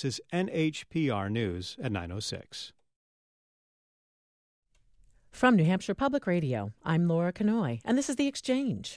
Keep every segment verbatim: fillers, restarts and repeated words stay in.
This is N H P R News at nine oh six. From New Hampshire Public Radio, I'm Laura Canoy, and this is The Exchange.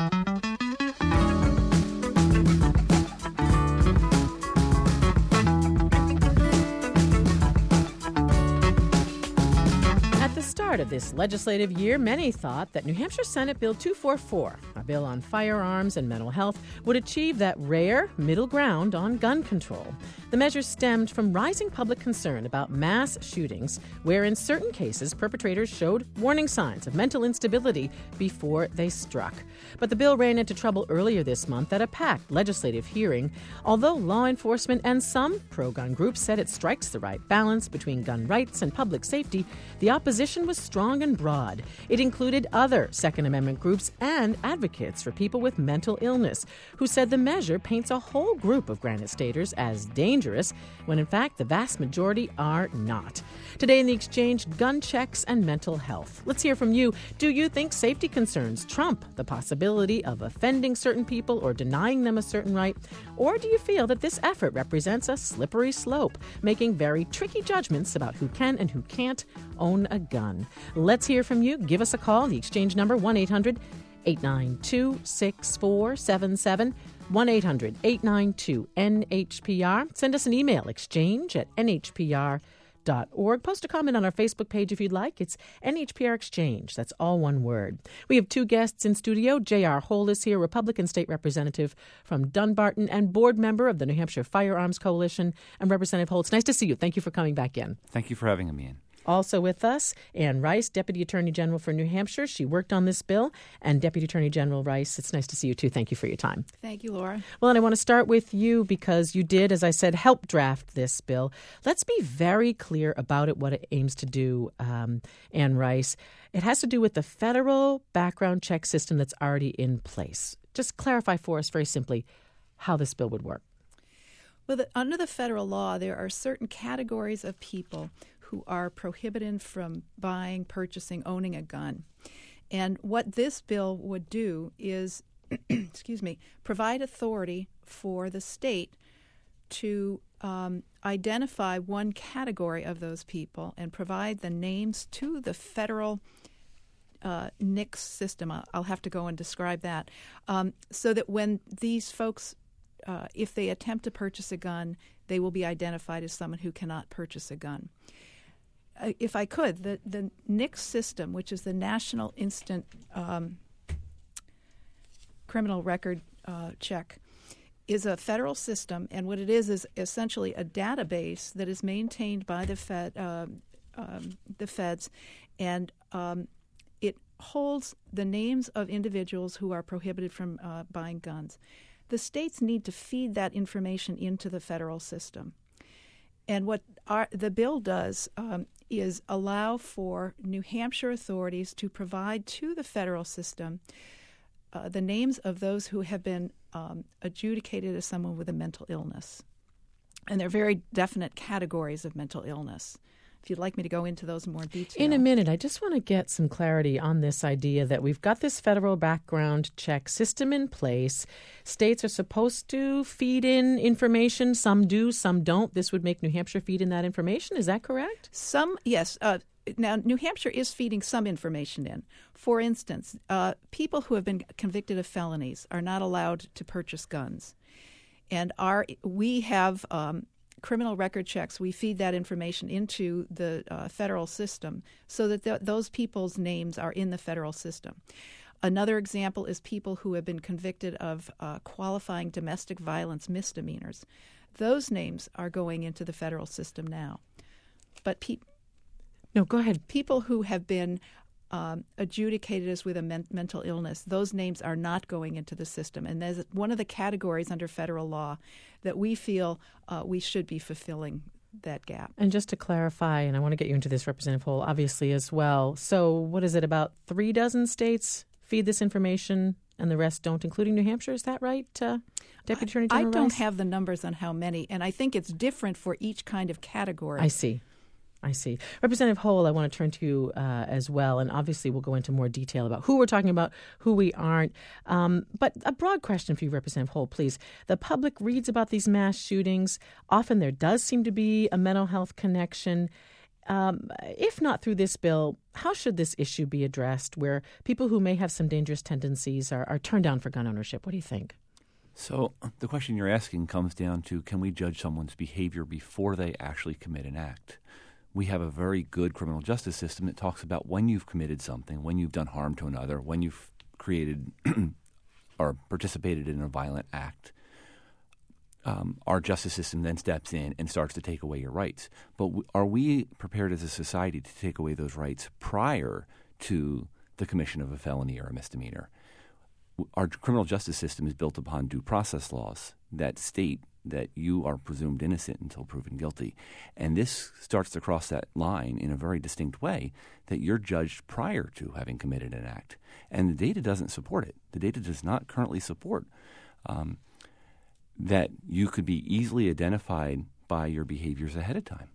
At the start of this legislative year, many thought that New Hampshire Senate Bill two forty-four, a bill on firearms and mental health, would achieve that rare middle ground on gun control. The measure stemmed from rising public concern about mass shootings, where in certain cases perpetrators showed warning signs of mental instability before they struck. But the bill ran into trouble earlier this month at a packed legislative hearing. Although law enforcement and some pro-gun groups said it strikes the right balance between gun rights and public safety, the opposition was strong and broad. It included other Second Amendment groups and advocates for people with mental illness, who said the measure paints a whole group of Granite Staters as dangerous, when in fact the vast majority are not. Today in The Exchange, gun checks and mental health. Let's hear from you. Do you think safety concerns trump the possibility of offending certain people or denying them a certain right? Or do you feel that this effort represents a slippery slope, making very tricky judgments about who can and who can't own a gun? Let's hear from you. Give us a call. The Exchange number, one eight hundred eight nine two six four seven seven, one eight hundred eight nine two N H P R. Send us an email, exchange at N H P R dot org. Post a comment on our Facebook page if you'd like. It's N H P R Exchange. That's all one word. We have two guests in studio. J R Hole is here, Republican State Representative from Dunbarton and board member of the New Hampshire Firearms Coalition. And Representative Holtz, nice to see you. Thank you for coming back in. Thank you for having me in. Also with us, Ann Rice, Deputy Attorney General for New Hampshire. She worked on this bill. And Deputy Attorney General Rice, it's nice to see you too. Thank you for your time. Thank you, Laura. Well, and I want to start with you because you did, as I said, help draft this bill. Let's be very clear about it, what it aims to do, um, Ann Rice. It has to do with the federal background check system that's already in place. Just clarify for us very simply how this bill would work. Well, the, under the federal law, there are certain categories of people who are prohibited from buying, purchasing, owning a gun. And what this bill would do is, excuse me, provide authority for the state to um, identify one category of those people and provide the names to the federal uh, N I C S system. I'll, I'll have to go and describe that, um, so that when these folks, uh, if they attempt to purchase a gun, they will be identified as someone who cannot purchase a gun. If I could, the, the N I C S system, which is the National Instant um, Criminal Record uh, Check, is a federal system, and what it is is essentially a database that is maintained by the Fed, uh, um, the feds, and um, it holds the names of individuals who are prohibited from uh, buying guns. The states need to feed that information into the federal system. And what our, the bill does um, is allow for New Hampshire authorities to provide to the federal system uh, the names of those who have been um, adjudicated as someone with a mental illness. And there are very definite categories of mental illness. If you'd like me to go into those in more detail. In a minute, I just want to get some clarity on this idea that we've got this federal background check system in place. States are supposed to feed in information. Some do, some don't. This would make New Hampshire feed in that information. Is that correct? Some, yes. Uh, now, New Hampshire is feeding some information in. For instance, uh, people who have been convicted of felonies are not allowed to purchase guns. And our we have... Um, criminal record checks, we feed that information into the uh, federal system so that th- those people's names are in the federal system. Another example is people who have been convicted of uh, qualifying domestic violence misdemeanors. Those names are going into the federal system now. But pe- no, go ahead. People who have been Um, adjudicated as with a men- mental illness, those names are not going into the system. And there's one of the categories under federal law that we feel uh, we should be fulfilling that gap. And just to clarify, and I want to get you into this, Representative Hole, obviously as well. So what is it, about three dozen states feed this information and the rest don't, including New Hampshire? Is that right, uh, Deputy Attorney General I don't Rice? have the numbers on how many, and I think it's different for each kind of category. I see. I see. Representative Hole, I want to turn to you uh, as well, and obviously we'll go into more detail about who we're talking about, who we aren't. Um, but a broad question for you, Representative Hole, please. The public reads about these mass shootings. Often there does seem to be a mental health connection. Um, if not through this bill, how should this issue be addressed where people who may have some dangerous tendencies are, are turned down for gun ownership? What do you think? So the question you're asking comes down to, can we judge someone's behavior before they actually commit an act? We have a very good criminal justice system that talks about when you've committed something, when you've done harm to another, when you've created or participated in a violent act. Um, our justice system then steps in and starts to take away your rights. But w- are we prepared as a society to take away those rights prior to the commission of a felony or a misdemeanor? Our criminal justice system is built upon due process laws that state that you are presumed innocent until proven guilty. And this starts to cross that line in a very distinct way, that you're judged prior to having committed an act. And the data doesn't support it. The data does not currently support um, that you could be easily identified by your behaviors ahead of time.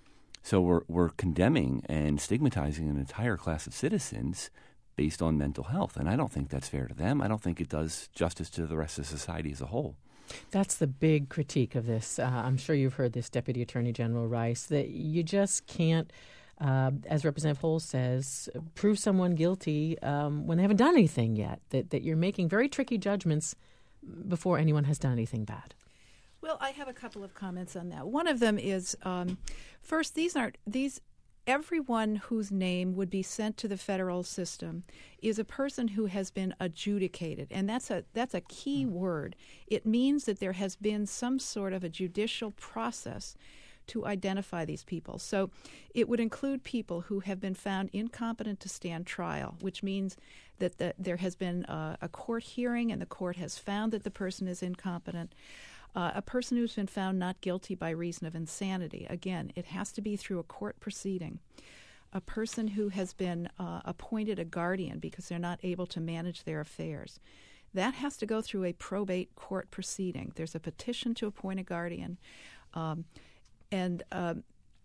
So we're, we're condemning and stigmatizing an entire class of citizens based on mental health. And I don't think that's fair to them. I don't think it does justice to the rest of society as a whole. That's the big critique of this. Uh, I'm sure you've heard this, Deputy Attorney General Rice, that you just can't, uh, as Representative Hole says, prove someone guilty um, when they haven't done anything yet, that, that you're making very tricky judgments before anyone has done anything bad. Well, I have a couple of comments on that. One of them is, um, first, these aren't these. Everyone whose name would be sent to the federal system is a person who has been adjudicated, and that's a that's a key word. It means that there has been some sort of a judicial process to identify these people. So it would include people who have been found incompetent to stand trial, which means that the, there has been a, a court hearing and the court has found that the person is incompetent. Uh, a person who's been found not guilty by reason of insanity. Again, it has to be through a court proceeding. A person who has been uh, appointed a guardian because they're not able to manage their affairs. That has to go through a probate court proceeding. There's a petition to appoint a guardian. Um, and um,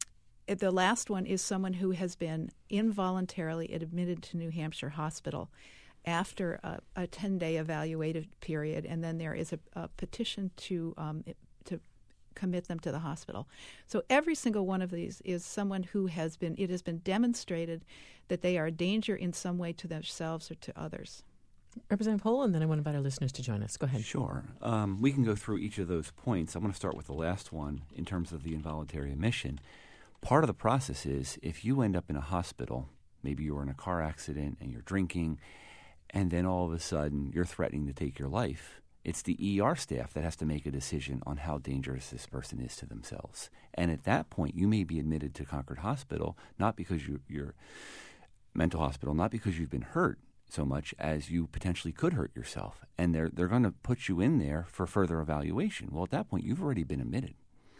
the last one is someone who has been involuntarily admitted to New Hampshire Hospital after a, a ten-day evaluative period, and then there is a, a petition to um, to commit them to the hospital. So every single one of these is someone who has been, it has been demonstrated that they are a danger in some way to themselves or to others. Representative Hole, and then I want to invite our listeners to join us. Go ahead. Sure. Um, we can go through each of those points. I'm going to start with the last one in terms of the involuntary admission. Part of the process is if you end up in a hospital, maybe you were in a car accident and you're drinking, and then all of a sudden you're threatening to take your life, it's the E R staff that has to make a decision on how dangerous this person is to themselves. And at that point, you may be admitted to Concord Hospital, not because you, you're mental hospital, not because you've been hurt so much as you potentially could hurt yourself. And they're, they're going to put you in there for further evaluation. Well, at that point, you've already been admitted.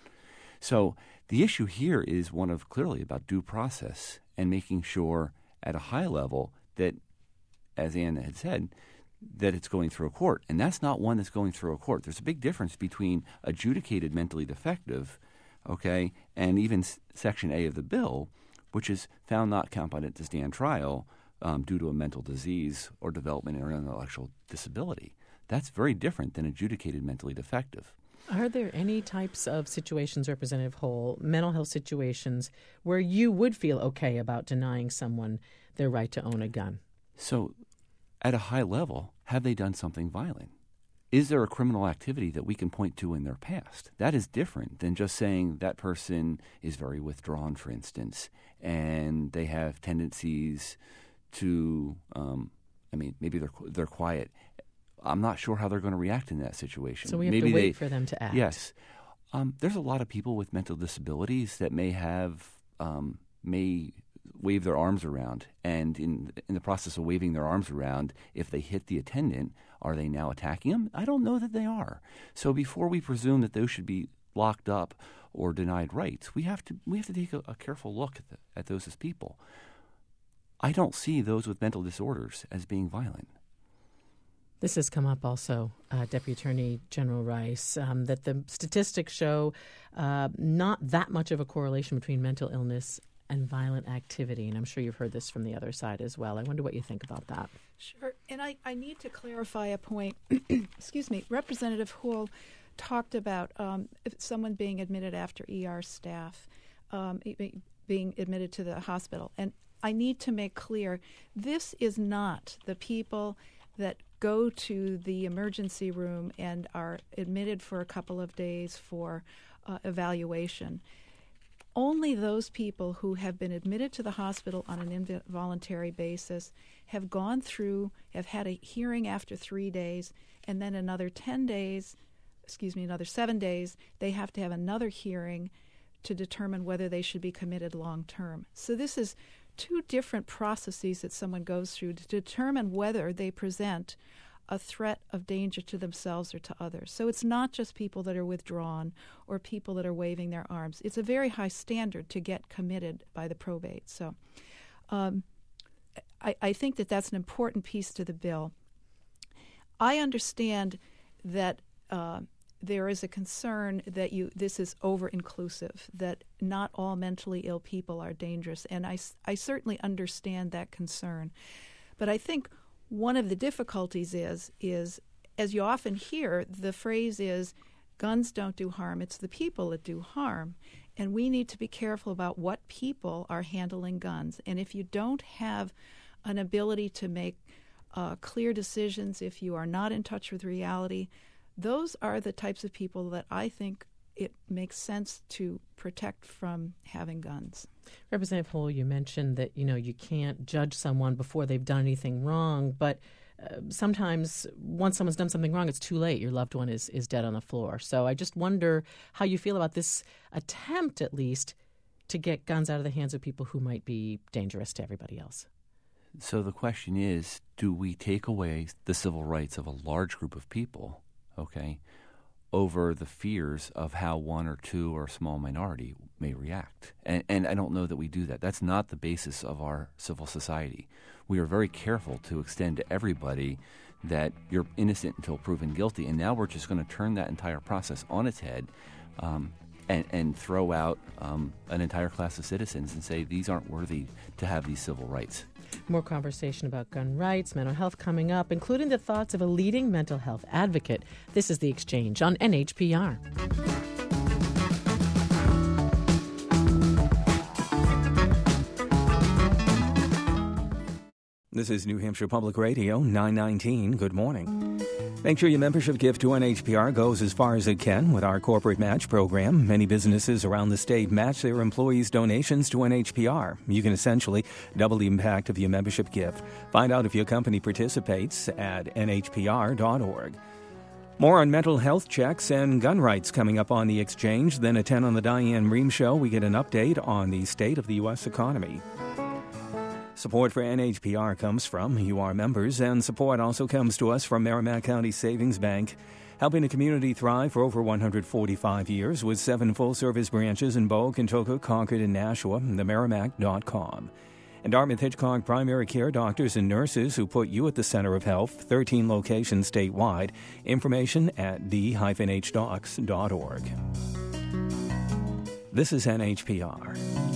So the issue here is one of clearly about due process and making sure at a high level that, as Anna had said, that it's going through a court. And that's not one that's going through a court. There's a big difference between adjudicated mentally defective, okay, and even s- Section A of the bill, which is found not competent to stand trial um, due to a mental disease or development or intellectual disability. That's very different than adjudicated mentally defective. Are there any types of situations, Representative Hole, mental health situations, where you would feel okay about denying someone their right to own a gun? So at a high level, have they done something violent? Is there a criminal activity that we can point to in their past? That is different than just saying that person is very withdrawn, for instance, and they have tendencies to, um, I mean, maybe they're they're quiet. I'm not sure how they're going to react in that situation. So we have maybe to wait they, for them to act. Yes. Um, there's a lot of people with mental disabilities that may have, um, may wave their arms around. And in in the process of waving their arms around, if they hit the attendant, are they now attacking them? I don't know that they are. So before we presume that those should be locked up or denied rights, we have to we have to take a, a careful look at, the, at those as people. I don't see those with mental disorders as being violent. This has come up also, uh, Deputy Attorney General Rice, um, that the statistics show uh, not that much of a correlation between mental illness and violent activity. And I'm sure you've heard this from the other side as well. I wonder what you think about that. Sure. And I, I need to clarify a point. Excuse me. Representative Houle talked about um, if someone being admitted after E R staff um, being admitted to the hospital. And I need to make clear, this is not the people that go to the emergency room and are admitted for a couple of days for uh, evaluation. Only those people who have been admitted to the hospital on an involuntary basis have gone through, have had a hearing after three days, and then another ten days, excuse me, another seven days, they have to have another hearing to determine whether they should be committed long term. So this is two different processes that someone goes through to determine whether they present a threat of danger to themselves or to others. So it's not just people that are withdrawn or people that are waving their arms. It's a very high standard to get committed by the probate. So um, I, I think that that's an important piece to the bill. I understand that uh, there is a concern that you this is over-inclusive, that not all mentally ill people are dangerous, and I, I certainly understand that concern. But I think one of the difficulties is, is, as you often hear, the phrase is, guns don't do harm, it's the people that do harm. And we need to be careful about what people are handling guns. And if you don't have an ability to make uh, clear decisions, if you are not in touch with reality, those are the types of people that I think it makes sense to protect from having guns. Representative Houle, you mentioned that, you know, you can't judge someone before they've done anything wrong, but uh, sometimes once someone's done something wrong, it's too late. Your loved one is, is dead on the floor. So I just wonder how you feel about this attempt, at least, to get guns out of the hands of people who might be dangerous to everybody else. So the question is, do we take away the civil rights of a large group of people, okay, over the fears of how one or two or a small minority may react? And, and I don't know that we do that. That's not the basis of our civil society. We are very careful to extend to everybody that you're innocent until proven guilty, and now we're just going to turn that entire process on its head um, and, and throw out um, an entire class of citizens and say these aren't worthy to have these civil rights. More conversation about gun rights, mental health coming up, including the thoughts of a leading mental health advocate. This is The Exchange on N H P R. This is New Hampshire Public Radio, nine nineteen. Good morning. Make sure your membership gift to N H P R goes as far as it can with our corporate match program. Many businesses around the state match their employees' donations to N H P R. You can essentially double the impact of your membership gift. Find out if your company participates at N H P R dot org. More on mental health checks and gun rights coming up on The Exchange. Then at ten on the Diane Rehm Show, we get an update on the state of the U S economy. Support for N H P R comes from you, our members, and support also comes to us from Merrimack County Savings Bank, helping the community thrive for over one hundred forty-five years with seven full-service branches in Bow, Kentucky, Concord, and Nashua, the merrimack dot com. And Dartmouth Hitchcock Primary Care doctors and nurses who put you at the center of health, thirteen locations statewide. Information at d dash h docs dot org. This is N H P R.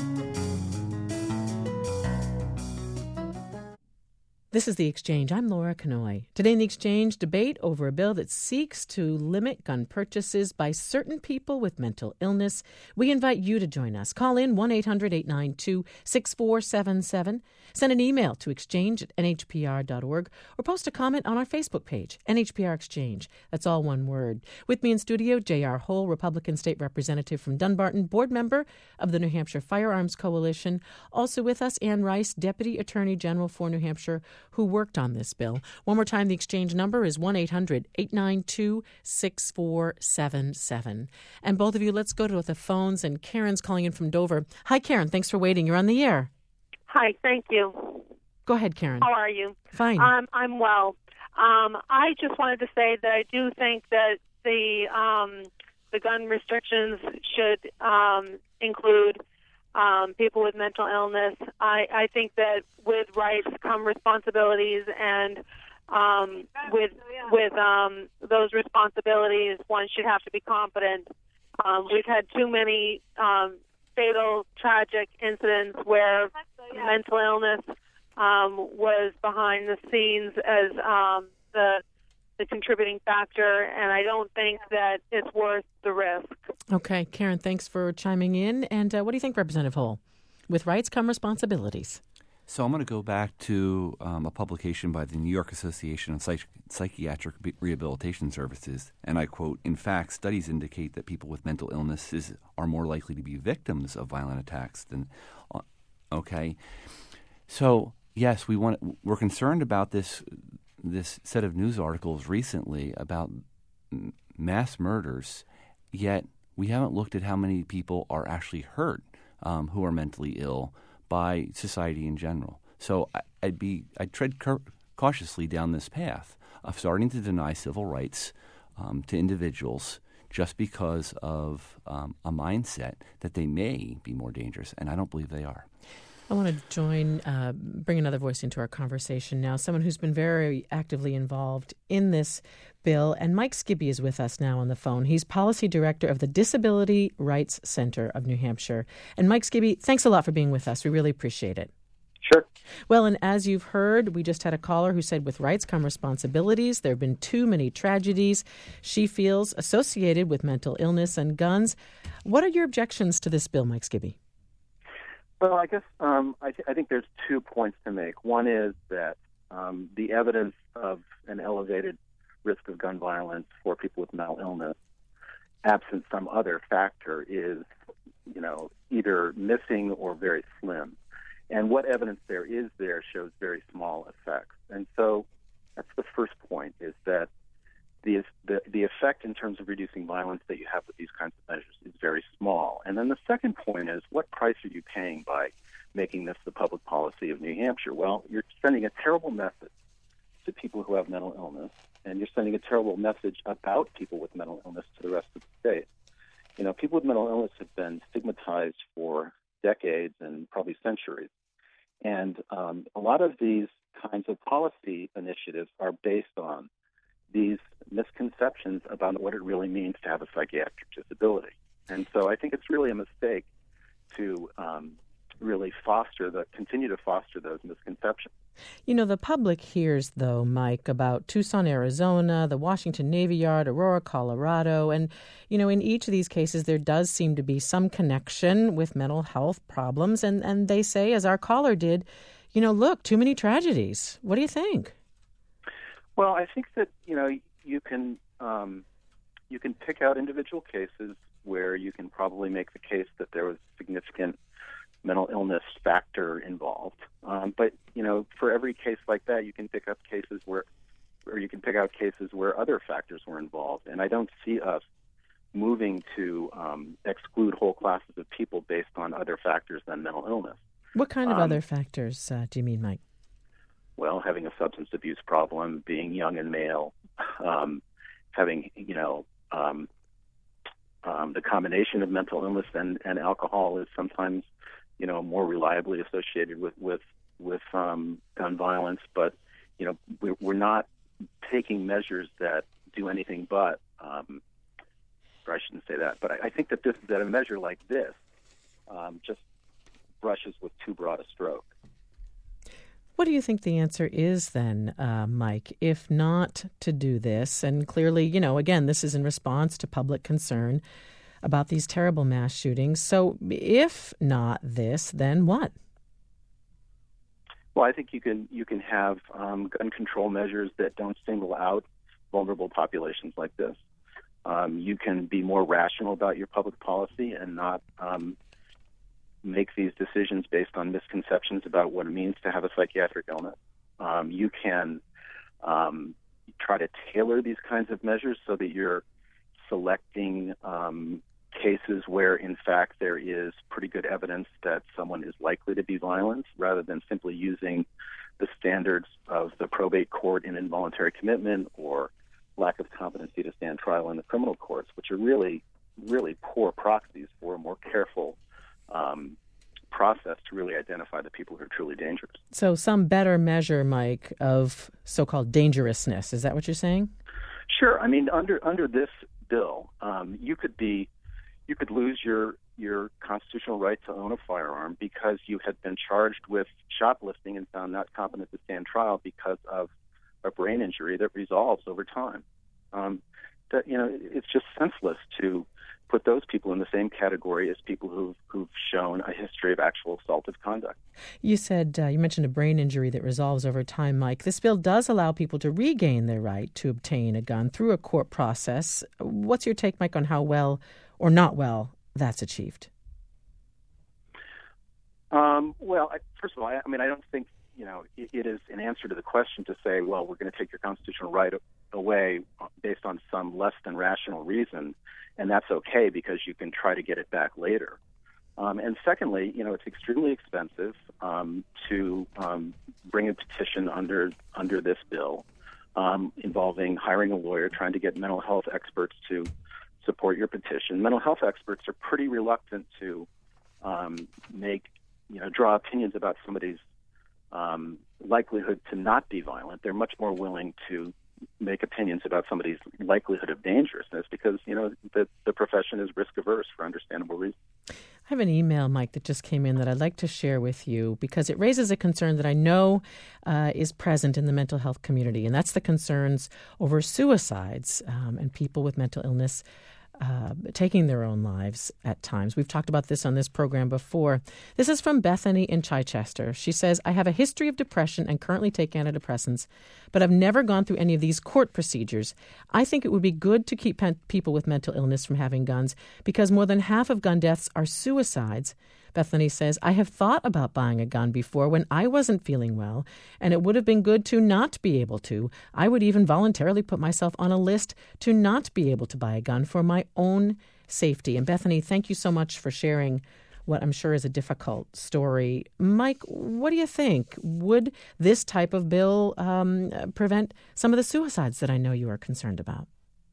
This is The Exchange. I'm Laura Canoy. Today in The Exchange, debate over a bill that seeks to limit gun purchases by certain people with mental illness. We invite you to join us. Call in one eight hundred eight nine two six four seven seven. Send an email to exchange at n h p r dot org or post a comment on our Facebook page, N H P R Exchange. That's all one word. With me in studio, J R Hull, Republican State Representative from Dunbarton, board member of the New Hampshire Firearms Coalition. Also with us, Ann Rice, Deputy Attorney General for New Hampshire, who worked on this bill. One more time, the exchange number is one eight hundred eight nine two six four seven seven. And both of you, let's go to the phones. And Karen's calling in from Dover. Hi, Karen. Thanks for waiting. You're on the air. Hi, thank you. Go ahead, Karen. How are you? Fine. Um, I'm well. Um, I just wanted to say that I do think that the um, the gun restrictions should um, include Um, people with mental illness. I, I think that with rights come responsibilities, and um, with with um, those responsibilities, one should have to be competent. Um, we've had too many um, fatal, tragic incidents where mental illness um, was behind the scenes as um, the the contributing factor, and I don't think that it's worth the risk. Okay, Karen, thanks for chiming in. And uh, what do you think, Representative Hull? With rights come responsibilities. So I'm going to go back to um, a publication by the New York Association of Psych- Psychiatric Be- Rehabilitation Services, and I quote, "In fact, studies indicate that people with mental illnesses are more likely to be victims of violent attacks than..." Uh, okay, so yes, we want we're concerned about this this set of news articles recently about m- mass murders, yet we haven't looked at how many people are actually hurt um, who are mentally ill by society in general. So I, I'd be I'd tread cur- cautiously down this path of starting to deny civil rights um, to individuals just because of um, a mindset that they may be more dangerous, and I don't believe they are. I want to join, uh, bring another voice into our conversation now, someone who's been very actively involved in this bill. And Mike Skibby is with us now on the phone. He's Policy Director of the Disability Rights Center of New Hampshire. And Mike Skibby, thanks a lot for being with us. We really appreciate it. Sure. Well, and as you've heard, we just had a caller who said with rights come responsibilities. There have been too many tragedies she feels associated with mental illness and guns. What are your objections to this bill, Mike Skibby? Well, I guess um, I, th- I think there's two points to make. One is that um, the evidence of an elevated risk of gun violence for people with mental illness, absent some other factor, is, you know, either missing or very slim. And what evidence there is there shows very small effects. And so that's the first point, is that the, the the effect in terms of reducing violence that you have with these kinds of measures is very small. And then the second point is, what price are you paying by making this the public policy of New Hampshire? Well, you're sending a terrible message to people who have mental illness, and you're sending a terrible message about people with mental illness to the rest of the state. You know, people with mental illness have been stigmatized for decades and probably centuries. And um, a lot of these kinds of policy initiatives are based on these misconceptions about what it really means to have a psychiatric disability. And so I think it's really a mistake to um, really foster the, continue to foster those misconceptions. You know, the public hears, though, Mike, about Tucson, Arizona, the Washington Navy Yard, Aurora, Colorado, and, you know, in each of these cases there does seem to be some connection with mental health problems, and, and they say, as our caller did, you know, look, too many tragedies. What do you think? Well, I think that, you know, you can um, you can pick out individual cases where you can probably make the case that there was significant mental illness factor involved. Um, but, you know, for every case like that, you can pick up cases where, or you can pick out cases where other factors were involved. And I don't see us moving to um, exclude whole classes of people based on other factors than mental illness. What kind of um, other factors uh, do you mean, Mike? Well, having a substance abuse problem, being young and male, um, having, you know, um, um, the combination of mental illness and, and alcohol is sometimes, you know, more reliably associated with, with, with um, gun violence. But, you know, we're, we're not taking measures that do anything but, um, or I shouldn't say that, but I, I think that this that a measure like this um, just brushes with too broad a stroke. What do you think the answer is then, uh, Mike, if not to do this? And clearly, you know, again, this is in response to public concern about these terrible mass shootings. So if not this, then what? Well, I think you can you can have um, gun control measures that don't single out vulnerable populations like this. Um, you can be more rational about your public policy and not um, make these decisions based on misconceptions about what it means to have a psychiatric illness. Um, you can um, try to tailor these kinds of measures so that you're selecting um, cases where, in fact, there is pretty good evidence that someone is likely to be violent, rather than simply using the standards of the probate court in involuntary commitment or lack of competency to stand trial in the criminal courts, which are really, really poor proxies for a more careful um, process to really identify the people who are truly dangerous. So some better measure, Mike, of so-called dangerousness. Is that what you're saying? Sure. I mean, under under this bill, um, you could be, you could lose your your constitutional right to own a firearm because you had been charged with shoplifting and found not competent to stand trial because of a brain injury that resolves over time. Um, that you know, it's just senseless to put those people in the same category as people who've, who've shown a history of actual assaultive conduct. You said, uh, you mentioned a brain injury that resolves over time, Mike. This bill does allow people to regain their right to obtain a gun through a court process. What's your take, Mike, on how well or not well that's achieved? Um, well, I, first of all, I, I mean, I don't think, you know, it, it is an answer to the question to say, well, we're going to take your constitutional right away based on some less than rational reason, and that's okay because you can try to get it back later. Um, and secondly, you know, it's extremely expensive um, to um, bring a petition under under this bill um, involving hiring a lawyer, trying to get mental health experts to support your petition. Mental health experts are pretty reluctant to um, make, you know, draw opinions about somebody's um, likelihood to not be violent. They're much more willing to make opinions about somebody's likelihood of dangerousness because, you know, the, the profession is risk averse for understandable reasons. I have an email, Mike, that just came in that I'd like to share with you because it raises a concern that I know uh, is present in the mental health community, and that's the concerns over suicides um, and people with mental illness Uh, taking their own lives at times. We've talked about this on this program before. This is from Bethany in Chichester. She says, I have a history of depression and currently take antidepressants, but I've never gone through any of these court procedures. I think it would be good to keep pen- people with mental illness from having guns because more than half of gun deaths are suicides. Bethany says, I have thought about buying a gun before when I wasn't feeling well, and it would have been good to not be able to. I would even voluntarily put myself on a list to not be able to buy a gun for my own safety. And Bethany, thank you so much for sharing what I'm sure is a difficult story. Mike, what do you think? Would this type of bill um, prevent some of the suicides that I know you are concerned about?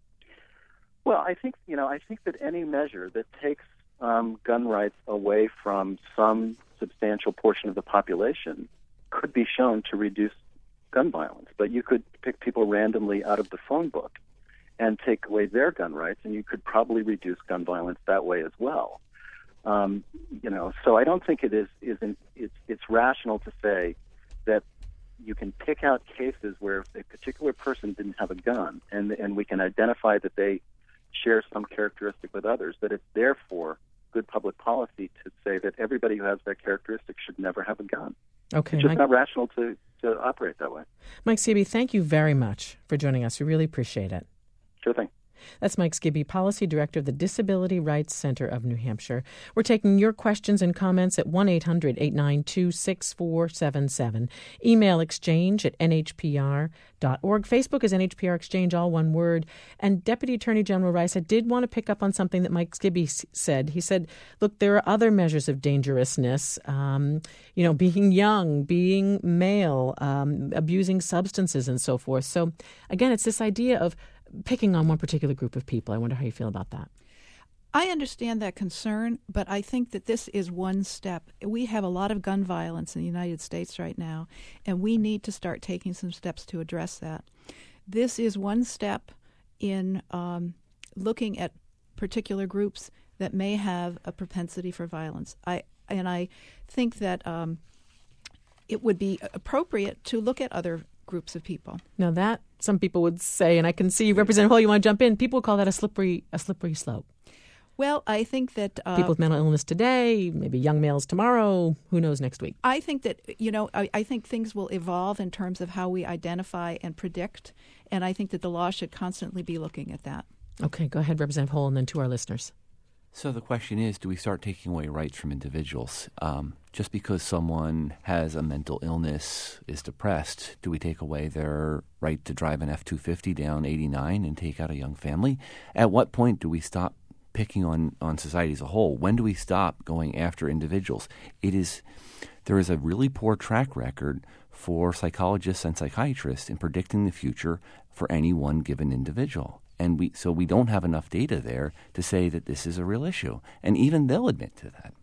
Well, I think, you know, I think that any measure that takes Um, gun rights away from some substantial portion of the population could be shown to reduce gun violence. But you could pick people randomly out of the phone book and take away their gun rights, and you could probably reduce gun violence that way as well. Um, you know, so I don't think it is isn't it's it's rational to say that you can pick out cases where a particular person didn't have a gun, and and we can identify that they share some characteristic with others, that it's therefore good public policy to say that everybody who has that characteristic should never have a gun. Okay, it's just Mike, not rational to, to operate that way. Mike Skibbe, thank you very much for joining us. We really appreciate it. Sure thing. That's Mike Skibbe, Policy Director of the Disability Rights Center of New Hampshire. We're taking your questions and comments at one eight hundred eight nine two six four seven seven. Email exchange at n h p r dot org. Facebook is N H P R Exchange, all one word. And Deputy Attorney General Rice, I did want to pick up on something that Mike Skibbe said. He said, look, there are other measures of dangerousness, um, you know, being young, being male, um, abusing substances and so forth. So, again, it's this idea of picking on one particular group of people. I wonder how you feel about that. I understand that concern, but I think that this is one step. We have a lot of gun violence in the United States right now, and we need to start taking some steps to address that. This is one step in um, looking at particular groups that may have a propensity for violence. I and I think that um, it would be appropriate to look at other groups of people. Now that, some people would say, and I can see Representative Hall, you want to jump in, people would call that a slippery a slippery slope. Well, I think that Uh, people with mental illness today, maybe young males tomorrow, who knows next week. I think that, you know, I, I think things will evolve in terms of how we identify and predict, and I think that the law should constantly be looking at that. Okay, go ahead, Representative Hall, and then to our listeners. So the question is, do we start taking away rights from individuals? Um, just because someone has a mental illness, is depressed, do we take away their right to drive an F two fifty down eighty-nine and take out a young family? At what point do we stop picking on, on society as a whole? When do we stop going after individuals? It is there is a really poor track record for psychologists and psychiatrists in predicting the future for any one given individual. And we so we don't have enough data there to say that this is a real issue. And even they'll admit to that.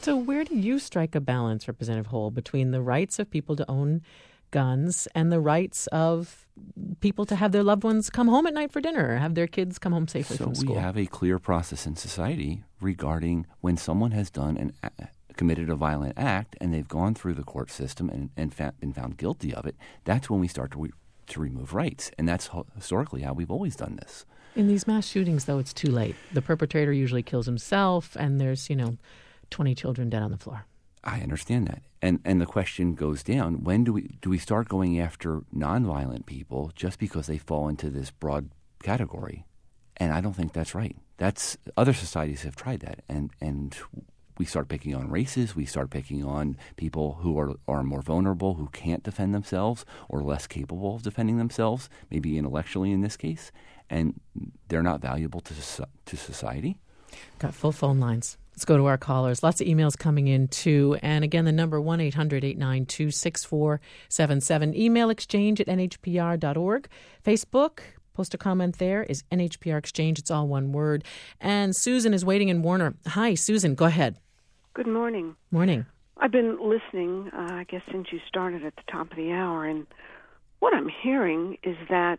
So where do you strike a balance, Representative Hole, between the rights of people to own guns and the rights of people to have their loved ones come home at night for dinner or have their kids come home safely so from school? So we have a clear process in society regarding when someone has done an committed a violent act and they've gone through the court system and, and fa- been found guilty of it. That's when we start to, re- to remove rights. And that's ho- historically how we've always done this. In these mass shootings, though, it's too late. The perpetrator usually kills himself and there's, you know, twenty children dead on the floor. I understand that. And and the question goes down, when do we do we start going after nonviolent people just because they fall into this broad category? And I don't think that's right. That's other societies have tried that. And and we start picking on races, we start picking on people who are, are more vulnerable, who can't defend themselves or less capable of defending themselves, maybe intellectually in this case, and they're not valuable to to society. Got full phone lines. Let's go to our callers. Lots of emails coming in, too. And again, the number one eight hundred eight nine two six four seven seven. Email exchange at n h p r dot org. Facebook, post a comment there, is N H P R Exchange. It's all one word. And Susan is waiting in Warner. Hi, Susan. Go ahead. Good morning. Morning. I've been listening, uh, I guess, since you started at the top of the hour. And what I'm hearing is that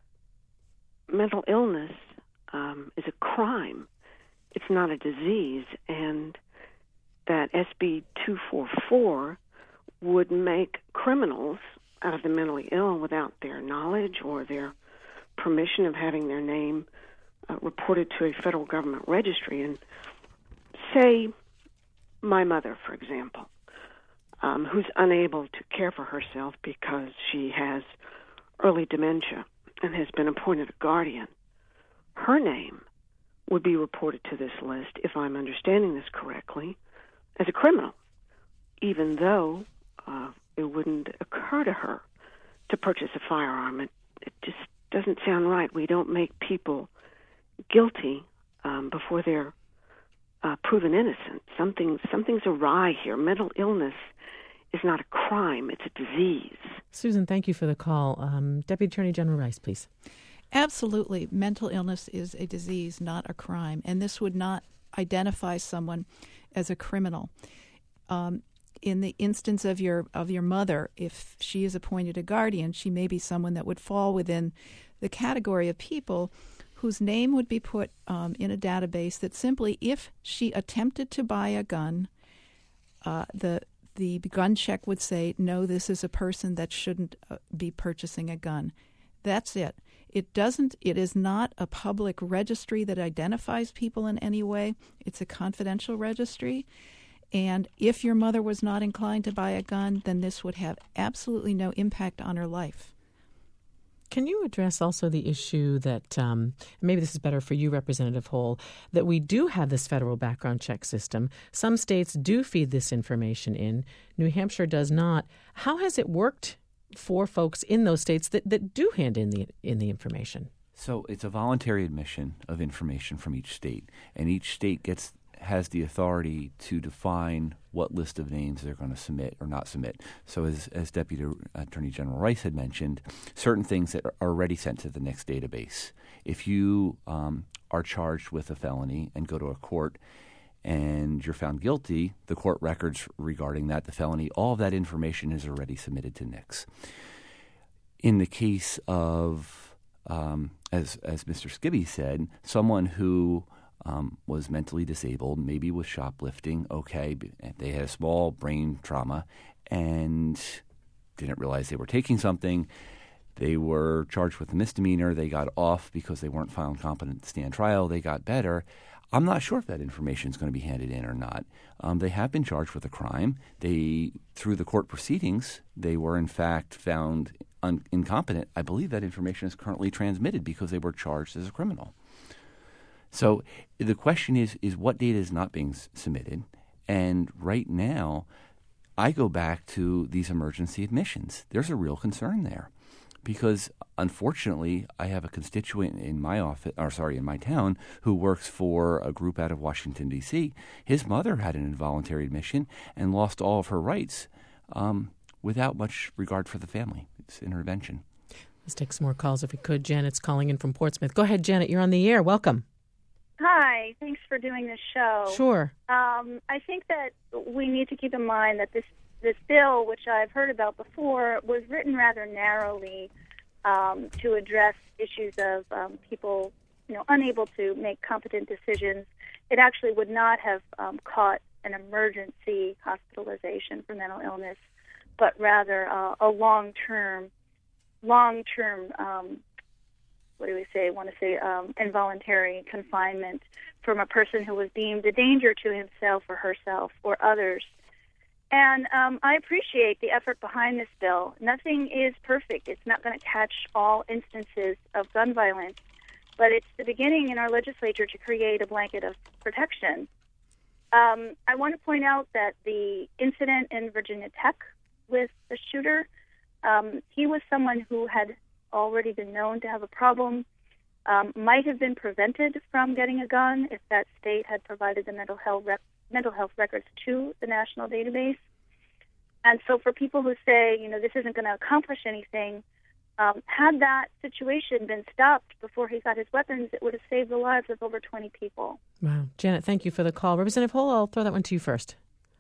mental illness um, is a crime. It's not a disease, and that S B two forty-four would make criminals out of the mentally ill without their knowledge or their permission of having their name uh, reported to a federal government registry. And say my mother, for example, um, who's unable to care for herself because she has early dementia and has been appointed a guardian, her name would be reported to this list, if I'm understanding this correctly, as a criminal, even though uh, it wouldn't occur to her to purchase a firearm. It, it just doesn't sound right. We don't make people guilty um, before they're uh, proven innocent. Something, something's awry here. Mental illness is not a crime. It's a disease. Susan, thank you for the call. Um, Deputy Attorney General Rice, please. Absolutely. Mental illness is a disease, not a crime. And this would not identify someone as a criminal. Um, in the instance of your of your mother, if she is appointed a guardian, she may be someone that would fall within the category of people whose name would be put um, in a database that simply, if she attempted to buy a gun, uh, the the gun check would say, no, this is a person that shouldn't uh, be purchasing a gun. That's it. It doesn't, it is not a public registry that identifies people in any way. It's a confidential registry. And if your mother was not inclined to buy a gun, then this would have absolutely no impact on her life. Can you address also the issue that, um, maybe this is better for you, Representative Hole, that we do have this federal background check system. Some states do feed this information in. New Hampshire does not. How has it worked for folks in those states that, that do hand in the in the information? So it's a voluntary admission of information from each state, and each state gets has the authority to define what list of names they're going to submit or not submit. So as, as Deputy Attorney General Rice had mentioned, certain things that are already sent to the next database. If you um, are charged with a felony and go to a court and you're found guilty, the court records regarding that, the felony, all of that information is already submitted to N I C S. In the case of, um, as as Mister Skibby said, someone who um, was mentally disabled, maybe was shoplifting, okay, they had a small brain trauma and didn't realize they were taking something. They were charged with a misdemeanor. They got off because they weren't found competent to stand trial. They got better. I'm not sure if that information is going to be handed in or not. Um, they have been charged with a crime. They, through the court proceedings, they were in fact found un- incompetent. I believe that information is currently transmitted because they were charged as a criminal. So the question is, is what data is not being s- submitted? And right now, I go back to these emergency admissions. There's a real concern there. Because unfortunately, I have a constituent in my office, or sorry, in my town, who works for a group out of Washington, D C. His mother had an involuntary admission and lost all of her rights um, without much regard for the family. It's intervention. Let's take some more calls if we could. Janet's calling in from Portsmouth. Go ahead, Janet. You're on the air. Welcome. Hi, thanks for doing this show. Sure. Um, I think that we need to keep in mind that this, this bill, which I've heard about before, was written rather narrowly um, to address issues of um, people, you know, unable to make competent decisions. It actually would not have um, caught an emergency hospitalization for mental illness, but rather uh, a long-term, long-term um what do we say, I want to say, um, involuntary confinement from a person who was deemed a danger to himself or herself or others. And um, I appreciate the effort behind this bill. Nothing is perfect. It's not going to catch all instances of gun violence, but it's the beginning in our legislature to create a blanket of protection. Um, I want to point out that the incident in Virginia Tech with the shooter, um, he was someone who had already been known to have a problem, um, might have been prevented from getting a gun if that state had provided the mental health rec- mental health records to the national database. And so for people who say, you know, this isn't going to accomplish anything, um, had that situation been stopped before he got his weapons, it would have saved the lives of over twenty people. Wow. Janet, thank you for the call. Representative Hull, I'll throw that one to you first.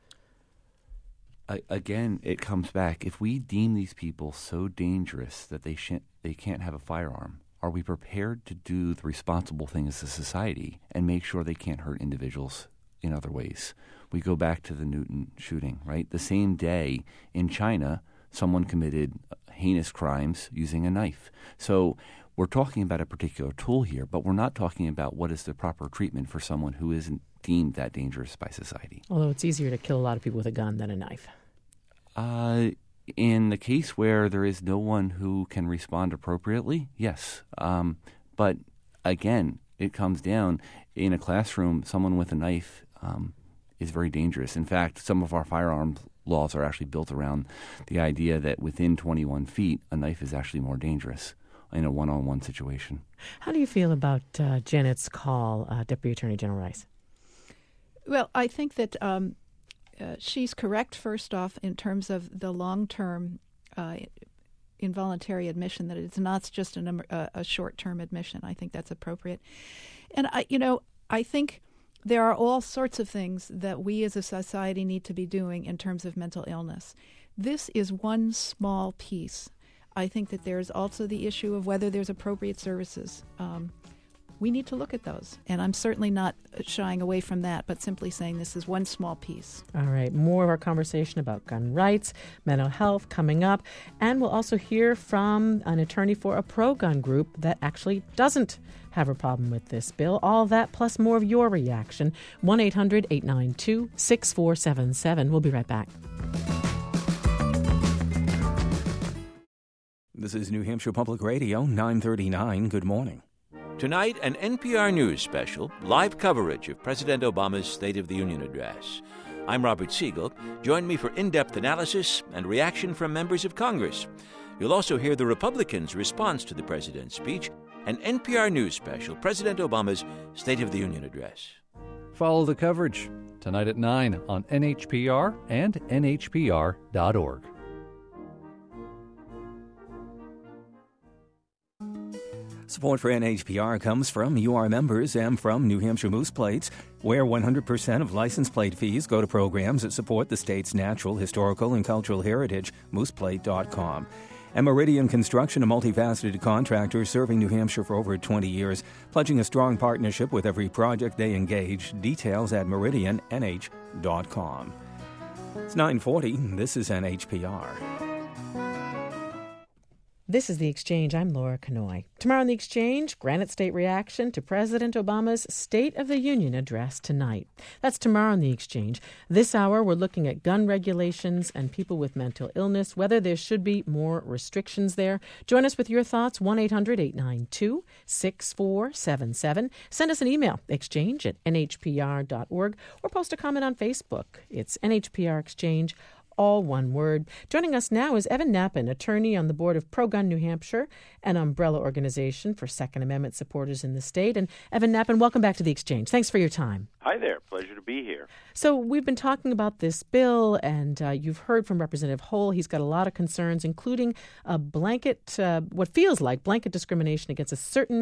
I, again, it comes back. If we deem these people so dangerous that they sh- they can't have a firearm, are we prepared to do the responsible thing as a society and make sure they can't hurt individuals in other ways? We go back to the Newton shooting, right? The same day in China, someone committed heinous crimes using a knife. So we're talking about a particular tool here, but we're not talking about what is the proper treatment for someone who isn't deemed that dangerous by society. Although it's easier to kill a lot of people with a gun than a knife. Uh, in the case where there is no one who can respond appropriately, yes. Um, but again, it comes down, in a classroom, someone with a knife um, is very dangerous. In fact, some of our firearms laws are actually built around the idea that within twenty-one feet, a knife is actually more dangerous in a one-on-one situation. How do you feel about uh, Janet's call, uh, Deputy Attorney General Rice? Well, I think that um, uh, she's correct, first off, in terms of the long-term uh, involuntary admission, that it's not just an, uh, a short-term admission. I think that's appropriate. And, I, you know, I think there are all sorts of things that we as a society need to be doing in terms of mental illness. This is one small piece. I think that there's also the issue of whether there's appropriate services. Um, we need to look at those. And I'm certainly not shying away from that, but simply saying this is one small piece. All right. More of our conversation about gun rights, mental health coming up. And we'll also hear from an attorney for a pro-gun group that actually doesn't have a problem with this bill. All that plus more of your reaction. one eight hundred eight nine two six four seven seven. We'll be right back. This is New Hampshire Public Radio, nine thirty-nine. Good morning. Tonight, an N P R News special, live coverage of President Obama's State of the Union address. I'm Robert Siegel. Join me for in-depth analysis and reaction from members of Congress. You'll also hear the Republicans' response to the president's speech, an N P R News special, President Obama's State of the Union address. Follow the coverage tonight at nine on N H P R and N H P R dot org. Support for N H P R comes from U R members and from New Hampshire Moose Plates, where one hundred percent of license plate fees go to programs that support the state's natural, historical, and cultural heritage, moose plate dot com. And Meridian Construction, a multifaceted contractor serving New Hampshire for over twenty years, pledging a strong partnership with every project they engage. Details at meridian n h dot com. It's nine forty. This is N H P R. This is The Exchange. I'm Laura Kanoy. Tomorrow on The Exchange, Granite State reaction to President Obama's State of the Union address tonight. That's tomorrow on The Exchange. This hour, we're looking at gun regulations and people with mental illness, whether there should be more restrictions there. Join us with your thoughts, one eight hundred eight nine two six four seven seven. Send us an email, exchange at n h p r dot org, or post a comment on Facebook. It's N H P R Exchange, all one word. Joining us now is Evan Knappen, attorney on the board of Pro-Gun New Hampshire, an umbrella organization for Second Amendment supporters in the state. And Evan Knappen, welcome back to The Exchange. Thanks for your time. Hi there. Pleasure to be here. So we've been talking about this bill, and uh, you've heard from Representative Hull. He's got a lot of concerns, including a blanket, uh, what feels like blanket discrimination against a certain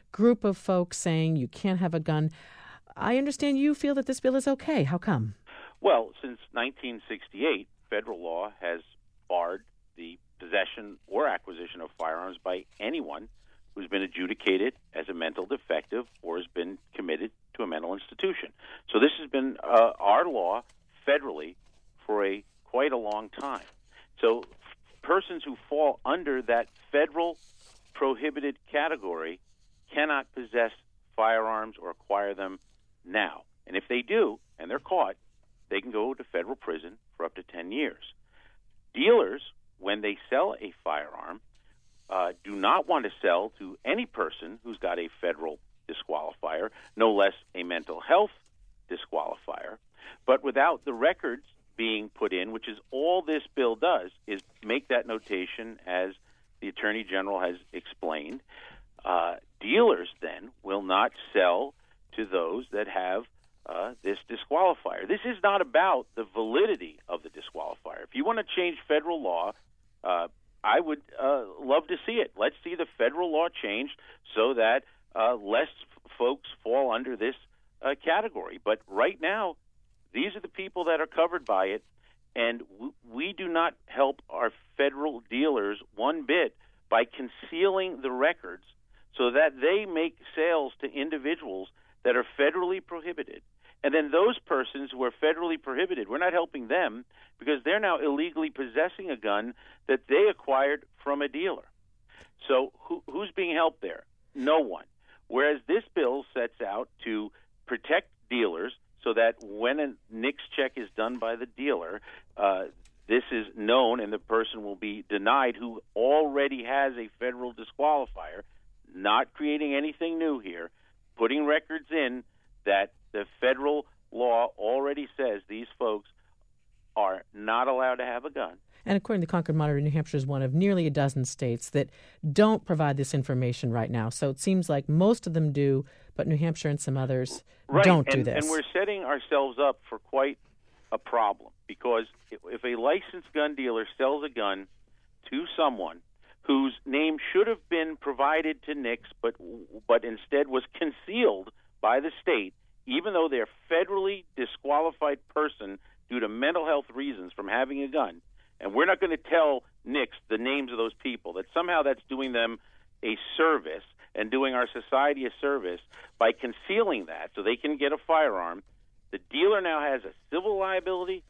group of folks saying you can't have a gun. I understand you feel that this bill is okay. How come? Well, since nineteen sixty-eight, federal law has barred the possession or acquisition of firearms by anyone who's been adjudicated as a mental defective or has been committed to a mental institution. So this has been uh, our law federally for a quite a long time. So persons who fall under that federal prohibited category cannot possess firearms or acquire them now. And if they do, and they're caught, they can go to federal prison for up to ten years. Dealers, when they sell a firearm, uh, do not want to sell to any person who's got a federal disqualifier, no less a mental health disqualifier. But without the records being put in, which is all this bill does, is make that notation as the Attorney General has explained. Uh, dealers then will not sell to those that have uh, this disqualifier. This is not about the validity of the disqualifier. If you want to change federal law, uh, I would uh, love to see it. Let's see the federal law changed so that uh, less f- folks fall under this uh, category. But right now, these are the people that are covered by it, and w- we do not help our federal dealers one bit by concealing the records so that they make sales to individuals that are federally prohibited. And then those persons who are federally prohibited, we're not helping them because they're now illegally possessing a gun that they acquired from a dealer. So who, who's being helped there? No one. Whereas this bill sets out to protect dealers so that when a N I C S check is done by the dealer, uh, this is known and the person will be denied who already has a federal disqualifier, not creating anything new here, putting records in that the federal law already says these folks are not allowed to have a gun. And according to the Concord Monitor, New Hampshire is one of nearly a dozen states that don't provide this information right now. So it seems like most of them do, but New Hampshire and some others right. don't and, do this. And we're setting ourselves up for quite a problem because if a licensed gun dealer sells a gun to someone whose name should have been provided to N I C S but but instead was concealed by the state, even though they're federally disqualified person due to mental health reasons from having a gun, and we're not going to tell N I C S the names of those people, that somehow that's doing them a service and doing our society a service by concealing that so they can get a firearm. The dealer now has a civil liability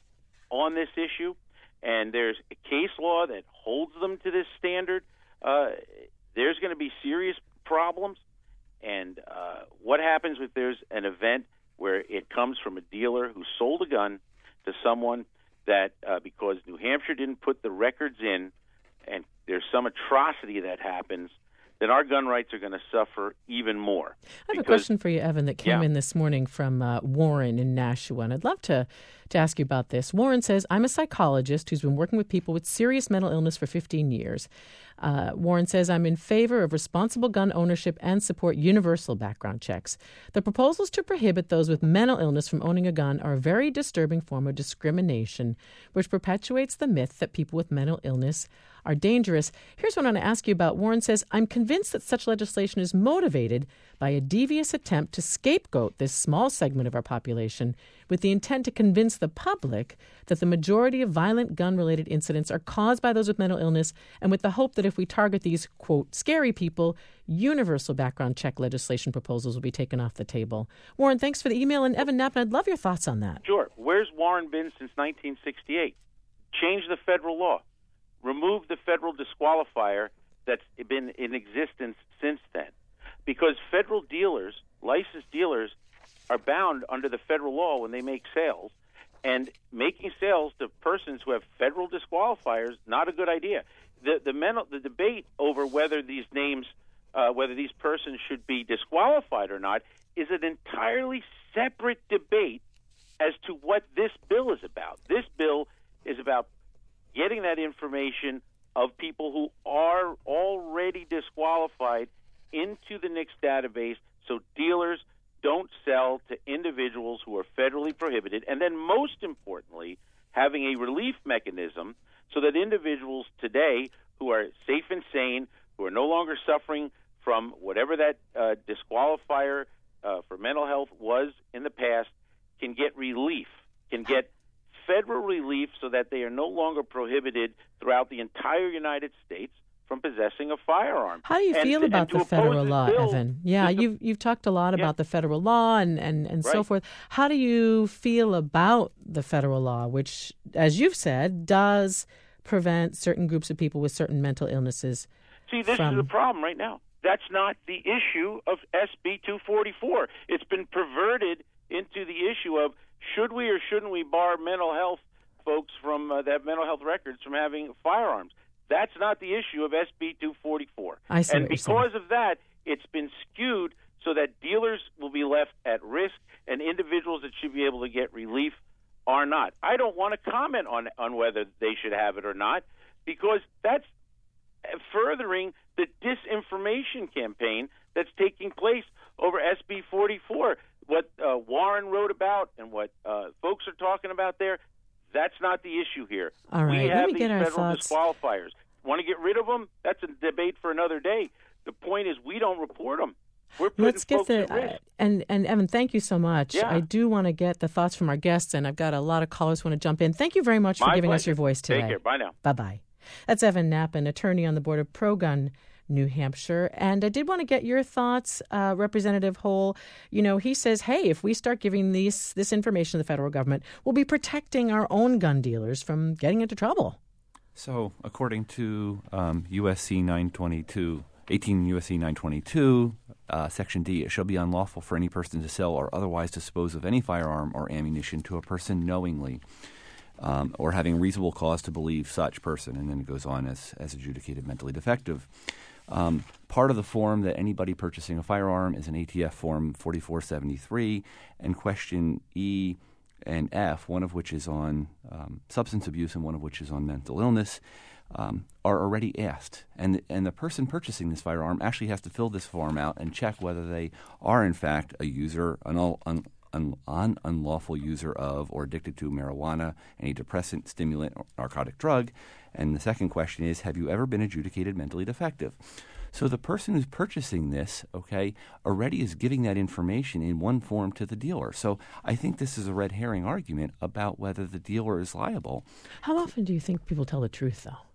on this issue, and there's a case law that holds them to this standard. Uh, there's going to be serious problems. And uh, what happens if there's an event where it comes from a dealer who sold a gun to someone that uh, because New Hampshire didn't put the records in and there's some atrocity that happens, then our gun rights are going to suffer even more. I have because, a question for you, Evan, that came yeah. in this morning from uh, Warren in Nashua, and I'd love to, to ask you about this. Warren says, I'm a psychologist who's been working with people with serious mental illness for fifteen years. Uh, Warren says, I'm in favor of responsible gun ownership and support universal background checks. The proposals to prohibit those with mental illness from owning a gun are a very disturbing form of discrimination, which perpetuates the myth that people with mental illness are dangerous. Here's what I want to ask you about. Warren says, I'm convinced that such legislation is motivated by a devious attempt to scapegoat this small segment of our population with the intent to convince the public that the majority of violent gun-related incidents are caused by those with mental illness, and with the hope that if we target these, quote, scary people, universal background check legislation proposals will be taken off the table. Warren, thanks for the email. And Evan Knapp, I'd love your thoughts on that. Sure. Where's Warren been since nineteen sixty-eight? Change the federal law. Remove the federal disqualifier that's been in existence since then. Because federal dealers, licensed dealers, are bound under the federal law when they make sales. And making sales to persons who have federal disqualifiers, not a good idea. The the, mental, the debate over whether these names, uh, whether these persons should be disqualified or not, is an entirely separate debate as to what this bill is about. This bill is about getting that information of people who are already disqualified into the N I C S database so dealers don't sell to individuals who are federally prohibited, and then most importantly, having a relief mechanism so that individuals today who are safe and sane, who are no longer suffering from whatever that uh, disqualifier uh, for mental health was in the past can get relief, can get federal relief so that they are no longer prohibited throughout the entire United States from possessing a firearm. How do you and, feel and about the federal law, bill, Evan? Yeah, the, you've you've talked a lot yeah. about the federal law and, and, and right. so forth. How do you feel about the federal law, which, as you've said, does prevent certain groups of people with certain mental illnesses? See, this from... is the problem right now. That's not the issue of S B two forty-four. It's been perverted into the issue of should we or shouldn't we bar mental health folks from uh, that have mental health records from having firearms. That's not the issue of S B two forty-four. I see and what you're because saying. of that, it's been skewed so that dealers will be left at risk and individuals that should be able to get relief are not. I don't want to comment on, on whether they should have it or not because that's furthering the disinformation campaign that's taking place over S B forty-four. What uh, Warren wrote about and what uh, folks are talking about there, that's not the issue here. All right, we let have me these get our federal thoughts. disqualifiers. Want to get rid of them? That's a debate for another day. The point is we don't report them. We're putting Let's get folks the at risk. uh, and and Evan, thank you so much. Yeah. I do want to get the thoughts from our guests, and I've got a lot of callers who want to jump in. Thank you very much for My giving us pleasure. your voice today. Take care. Bye now. Bye bye. That's Evan Knapp, an attorney on the board of Pro-Gun New Hampshire. And I did want to get your thoughts, uh, Representative Hole. You know, he says, hey, if we start giving these this information to the federal government, we'll be protecting our own gun dealers from getting into trouble. So, according to um, U S C nine twenty-two, eighteen U S C nine twenty-two, uh, Section D, it shall be unlawful for any person to sell or otherwise dispose of any firearm or ammunition to a person knowingly um, or having reasonable cause to believe such person. And then it goes on as, as adjudicated mentally defective. Um, part of the form that anybody purchasing a firearm is an A T F form forty-four seventy-three, and question E and F, one of which is on um, substance abuse and one of which is on mental illness, um, are already asked. And, and the person purchasing this firearm actually has to fill this form out and check whether they are, in fact, a user, an, un, un, un, unlawful user of or addicted to marijuana, any depressant, stimulant, or narcotic drug. And the second question is, have you ever been adjudicated mentally defective? So the person who's purchasing this, okay, already is giving that information in one form to the dealer. So I think this is a red herring argument about whether the dealer is liable. How often do you think people tell the truth, though?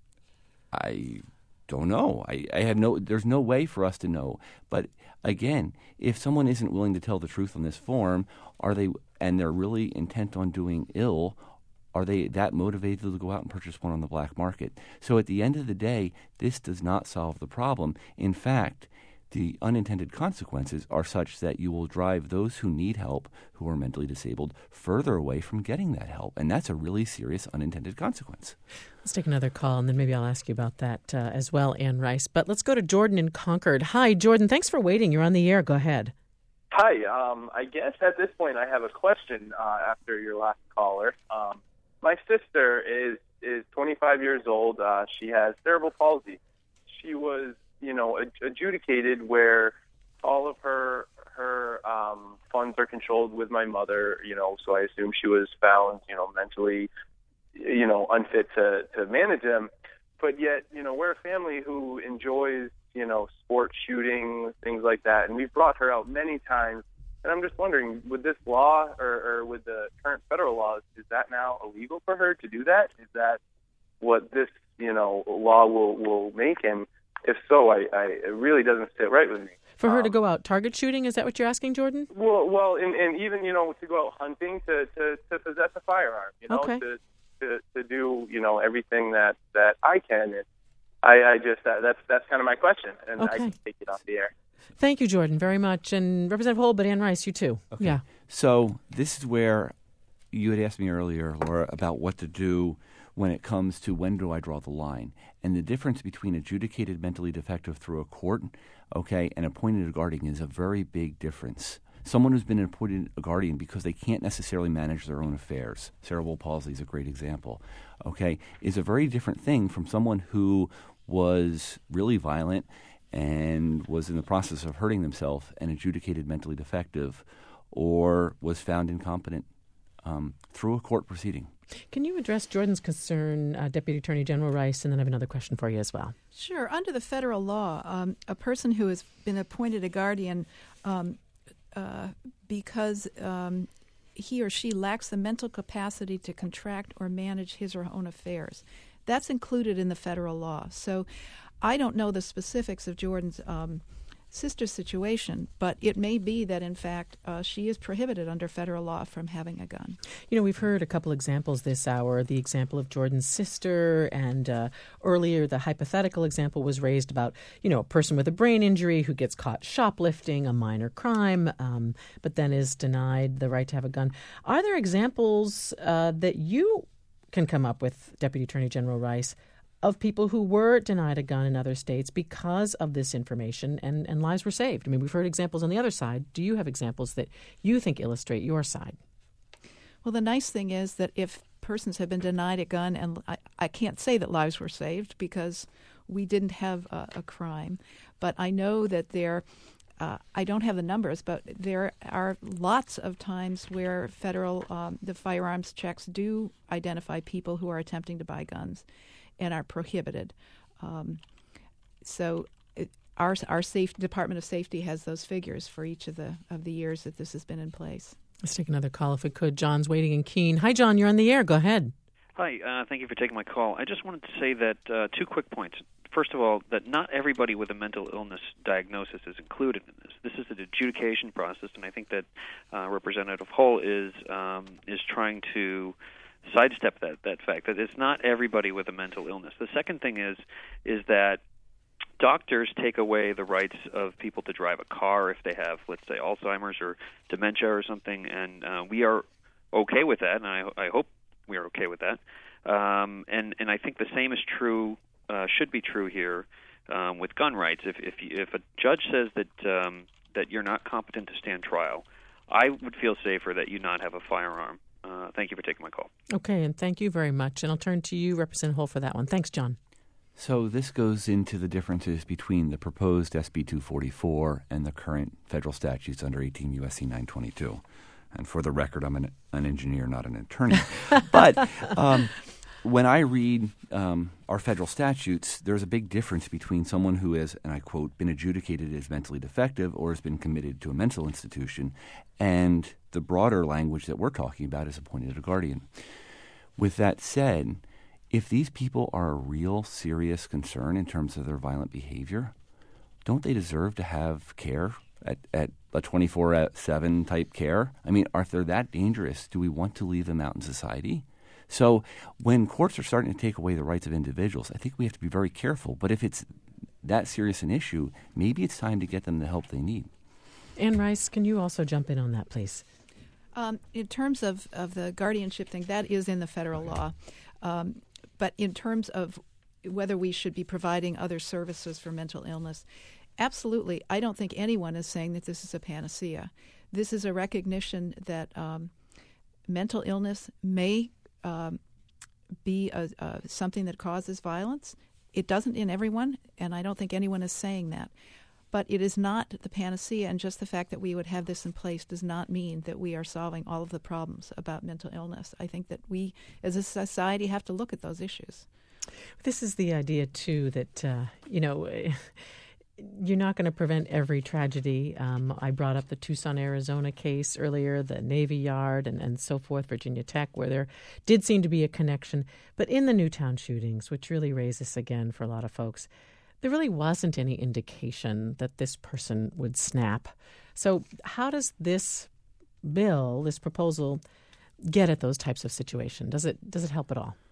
I don't know. I, I have no. There's no way for us to know. But again, if someone isn't willing to tell the truth on this form, are they, and they're really intent on doing ill, are they that motivated to go out and purchase one on the black market? So at the end of the day, this does not solve the problem. In fact, the unintended consequences are such that you will drive those who need help, who are mentally disabled, further away from getting that help. And that's a really serious unintended consequence. Let's take another call, and then maybe I'll ask you about that uh, as well, Ann Rice. But let's go to Jordan in Concord. Hi, Jordan. Thanks for waiting. You're on the air. Go ahead. Hi. Um, I guess at this point I have a question uh, after your last caller. Um, my sister is, is twenty-five years old. Uh, she has cerebral palsy. She was, you know, ad- adjudicated where all of her her um, funds are controlled with my mother, you know, so I assume she was found, you know, mentally, you know, unfit to, to manage them. But yet, you know, we're a family who enjoys, you know, sport shooting, things like that, and we've brought her out many times. And I'm just wondering, with this law or, or with the current federal laws, is that now illegal for her to do that? Is that what this, you know, law will, will make? And if so, I, I it really doesn't sit right with me. For her to go out target shooting, is that what you're asking, Jordan? Well, well, and, and even, you know, to go out hunting, to, to, to possess a firearm, you know, Okay. to, to to do, you know, everything that, that I can. And I, I just, that, that's that's kind of my question, and Okay. I can take it off the air. Thank you, Jordan, very much. And Representative Hole, but Ann Rice, you too. Okay. Yeah. So this is where you had asked me earlier, Laura, about what to do when it comes to when do I draw the line. And the difference between adjudicated mentally defective through a court, okay, and appointed a guardian is a very big difference. Someone who's been appointed a guardian because they can't necessarily manage their own affairs, cerebral palsy is a great example, okay, is a very different thing from someone who was really violent and was in the process of hurting themselves and adjudicated mentally defective or was found incompetent um, through a court proceeding. Can you address Jordan's concern, uh, Deputy Attorney General Rice, and then I have another question for you as well. Sure. Under the federal law, um, a person who has been appointed a guardian um, uh, because um, he or she lacks the mental capacity to contract or manage his or her own affairs, that's included in the federal law. So I don't know the specifics of Jordan's um, sister's situation, but it may be that, in fact, uh, she is prohibited under federal law from having a gun. You know, we've heard a couple examples this hour, the example of Jordan's sister, and uh, earlier the hypothetical example was raised about, you know, a person with a brain injury who gets caught shoplifting, a minor crime, um, but then is denied the right to have a gun. Are there examples uh, that you can come up with, Deputy Attorney General Rice, of people who were denied a gun in other states because of this information and, and lives were saved? I mean, we've heard examples on the other side. Do you have examples that you think illustrate your side? Well, the nice thing is that if persons have been denied a gun, and I, I can't say that lives were saved because we didn't have a, a crime, but I know that there, uh, I don't have the numbers, but there are lots of times where federal, um, the firearms checks do identify people who are attempting to buy guns and are prohibited. Um, so it, our our safe Department of Safety has those figures for each of the of the years that this has been in place. Let's take another call if we could. John's waiting in Keene. Hi, John. You're on the air. Go ahead. Hi. Uh, thank you for taking my call. I just wanted to say that uh, two quick points. First of all, that not everybody with a mental illness diagnosis is included in this. This is an adjudication process, and I think that uh, Representative Hull is um, is trying to sidestep that that fact that it's not everybody with a mental illness. The second thing is is that doctors take away the rights of people to drive a car if they have, let's say, Alzheimer's or dementia or something, and uh, we are okay with that, and I, I hope we are okay with that. Um, and and I think the same is true, uh, should be true here um, with gun rights. If if if a judge says that um, that you're not competent to stand trial, I would feel safer that you not have a firearm. Uh, thank you for taking my call. Okay, and thank you very much. And I'll turn to you, Representative Hull, for that one. Thanks, John. So this goes into the differences between the proposed S B two forty-four and the current federal statutes under eighteen U S C nine twenty-two. And for the record, I'm an, an engineer, not an attorney. But um, when I read um, our federal statutes, there's a big difference between someone who has, and I quote, been adjudicated as mentally defective or has been committed to a mental institution, and the broader language that we're talking about is appointed a guardian. With that said, if these people are a real serious concern in terms of their violent behavior, don't they deserve to have care at, at a twenty-four seven type care? I mean, if they're that dangerous, do we want to leave them out in society? So when courts are starting to take away the rights of individuals, I think we have to be very careful. But if it's that serious an issue, maybe it's time to get them the help they need. Ann Rice, can you also jump in on that, please? Um, in terms of, of the guardianship thing, that is in the federal law. Um, but in terms of whether we should be providing other services for mental illness, absolutely. I don't think anyone is saying that this is a panacea. This is a recognition that um, mental illness may um, be a, a, something that causes violence. It doesn't in everyone, and I don't think anyone is saying that. But it is not the panacea, and just the fact that we would have this in place does not mean that we are solving all of the problems about mental illness. I think that we, as a society, have to look at those issues. This is the idea, too, that, uh, you know, you're not going to prevent every tragedy. Um, I brought up the Tucson, Arizona case earlier, the Navy Yard and, and so forth, Virginia Tech, where there did seem to be a connection. But in the Newtown shootings, which really raised this again for a lot of folks, there really wasn't any indication that this person would snap. So how does this bill, this proposal, get at those types of situations? Does it does it help at all?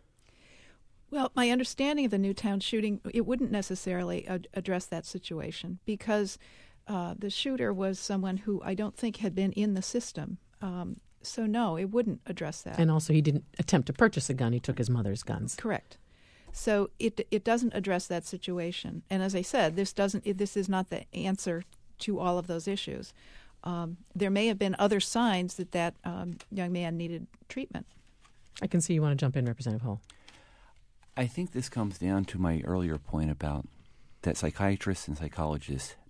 Well, my understanding of the Newtown shooting, it wouldn't necessarily ad- address that situation because uh, the shooter was someone who I don't think had been in the system. Um, so, no, it wouldn't address that. And also he didn't attempt to purchase a gun. He took his mother's guns. Correct. So it it doesn't address that situation. And as I said, this doesn't. It, this is not the answer to all of those issues. Um, there may have been other signs that that um, young man needed treatment. I can see you want to jump in, Representative Hull. I think this comes down to my earlier point about that psychiatrists and psychologists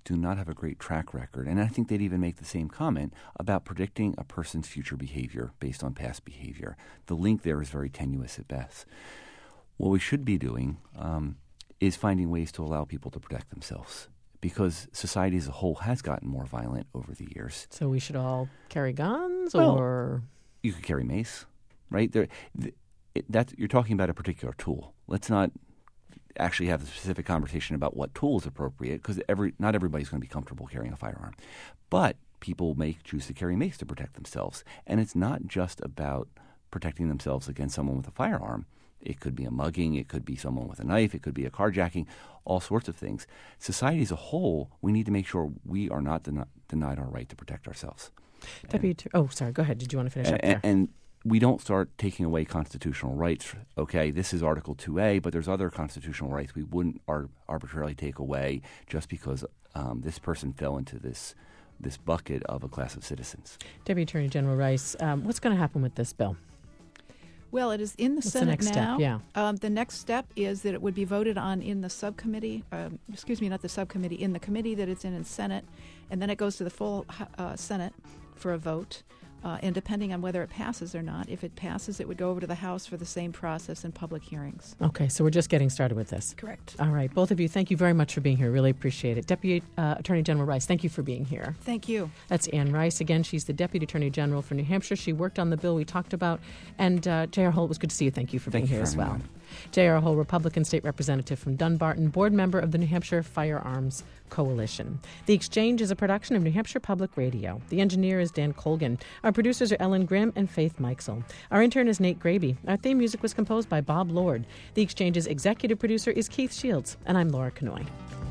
do not have a great track record, and I think they'd even make the same comment about predicting a person's future behavior based on past behavior. The link there is very tenuous at best. What we should be doing um, is finding ways to allow people to protect themselves, because society as a whole has gotten more violent over the years. So we should all carry guns, well, or you could carry mace, right? There, th- it, that's, you're talking about a particular tool. Let's not actually have a specific conversation about what tool is appropriate, because every not everybody's going to be comfortable carrying a firearm. But people may choose to carry mace to protect themselves, and it's not just about protecting themselves against someone with a firearm. It could be a mugging, it could be someone with a knife, it could be a carjacking, all sorts of things. Society as a whole, we need to make sure we are not den- denied our right to protect ourselves. Deputy, and, oh, sorry, go ahead. Did you want to finish and, up there? And we don't start taking away constitutional rights. Okay, this is Article two A, but there's other constitutional rights we wouldn't ar- arbitrarily take away just because um, this person fell into this this bucket of a class of citizens. Deputy Attorney General Rice, um, what's going to happen with this bill? Well, it is in the What's Senate the next now. Step? Yeah. Um, the next step is that it would be voted on in the subcommittee, um, excuse me, not the subcommittee, in the committee that it's in in Senate, and then it goes to the full uh, Senate for a vote. Uh, and depending on whether it passes or not, if it passes, it would go over to the House for the same process and public hearings. Okay, so we're just getting started with this. Correct. All right, both of you, thank you very much for being here. Really appreciate it. Deputy uh, Attorney General Rice, thank you for being here. Thank you. That's Ann Rice. Again, she's the Deputy Attorney General for New Hampshire. She worked on the bill we talked about. And uh, J R. Hull, it was good to see you. Thank you for thank being you here for as well. On. J R. Hull, Republican State Representative from Dunbarton, board member of the New Hampshire Firearms Coalition. The Exchange is a production of New Hampshire Public Radio. The engineer is Dan Colgan. Our producers are Ellen Grimm and Faith Meixel. Our intern is Nate Graby. Our theme music was composed by Bob Lord. The Exchange's executive producer is Keith Shields. And I'm Laura Kanoy.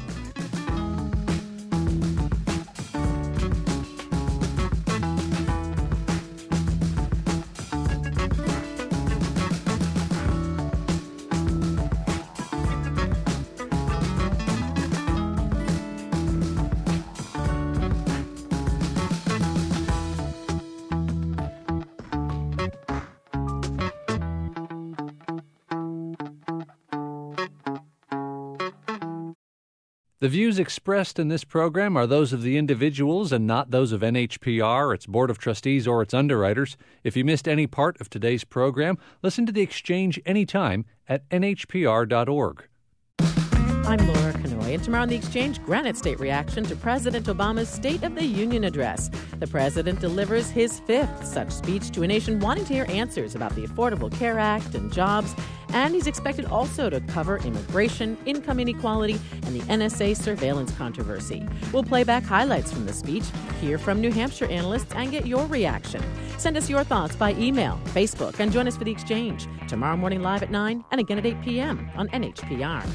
The views expressed in this program are those of the individuals and not those of N H P R, its Board of Trustees, or its underwriters. If you missed any part of today's program, listen to The Exchange anytime at N H P R dot org. I'm Laura Kanoy, and tomorrow on The Exchange, Granite State reaction to President Obama's State of the Union address. The president delivers his fifth such speech to a nation wanting to hear answers about the Affordable Care Act and jobs, and he's expected also to cover immigration, income inequality, and the N S A surveillance controversy. We'll play back highlights from the speech, hear from New Hampshire analysts, and get your reaction. Send us your thoughts by email, Facebook, and join us for The Exchange tomorrow morning live at nine and again at eight p.m. on N H P R.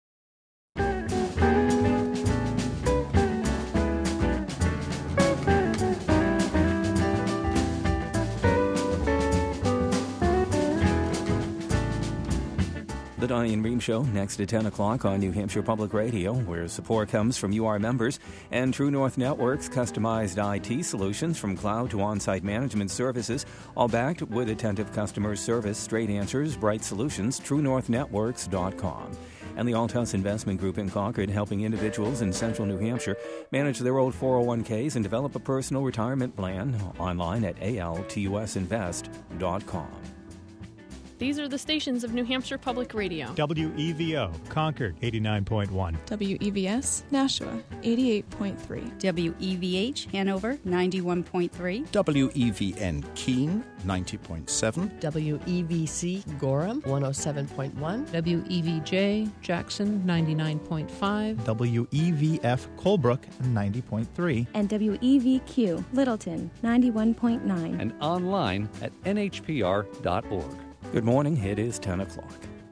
The Diane Rehm Show, next at ten o'clock on New Hampshire Public Radio, where support comes from U R members and True North Networks, customized I T solutions from cloud to on-site management services, all backed with attentive customer service, straight answers, bright solutions, true north networks dot com. And the Althouse Investment Group in Concord, helping individuals in central New Hampshire manage their old four oh one k's and develop a personal retirement plan, online at A L T U S invest dot com. These are the stations of New Hampshire Public Radio. W E V O, Concord, eighty-nine point one. W E V S, Nashua, eighty-eight point three. W E V H, Hanover, ninety-one point three. W E V N, Keene, ninety point seven. W E V C, Gorham, one oh seven point one. W E V J, Jackson, ninety-nine point five. W E V F, Colebrook, ninety point three. And W E V Q, Littleton, ninety-one point nine. And online at N H P R dot org. Good morning. It is ten o'clock.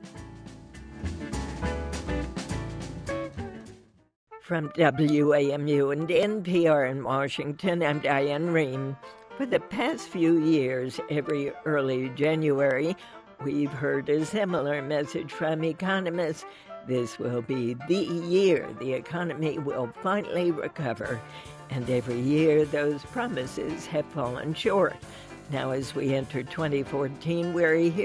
From W A M U and N P R in Washington, I'm Diane Rehm. For the past few years, every early January, we've heard a similar message from economists. This will be the year the economy will finally recover. And every year, those promises have fallen short. Now, as we enter twenty fourteen, we're here.